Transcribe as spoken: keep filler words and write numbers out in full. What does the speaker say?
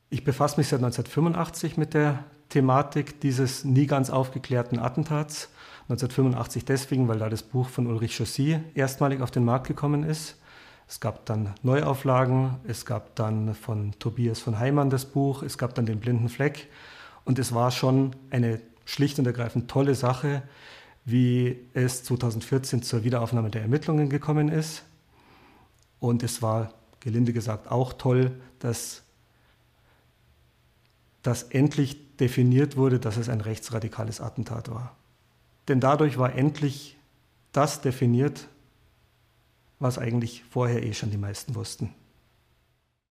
Ich befasse mich seit neunzehnhundertfünfundachtzig mit der Thematik dieses nie ganz aufgeklärten Attentats. neunzehnhundertfünfundachtzig deswegen, weil da das Buch von Ulrich Chaussy erstmalig auf den Markt gekommen ist. Es gab dann Neuauflagen, es gab dann von Tobias von Heimann das Buch, es gab dann den Blinden Fleck. Und es war schon eine schlicht und ergreifend tolle Sache, wie es zweitausendvierzehn zur Wiederaufnahme der Ermittlungen gekommen ist. Und es war, gelinde gesagt, auch toll, dass, dass endlich definiert wurde, dass es ein rechtsradikales Attentat war. Denn dadurch war endlich das definiert, was eigentlich vorher eh schon die meisten wussten.